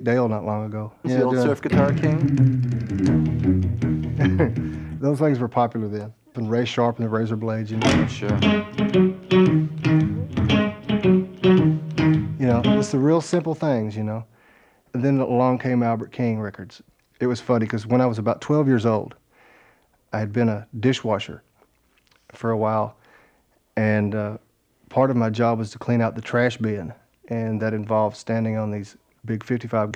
Dale not long ago. Was the old Surf Guitar King? Those things were popular then. And Ray Sharp and the Razor Blades, you know. Sure. You know, it's the real simple things, you know. And then along came Albert King records. It was funny because when I was about 12 years old, I had been a dishwasher for a while, and part of my job was to clean out the trash bin, and that involved standing on these big 55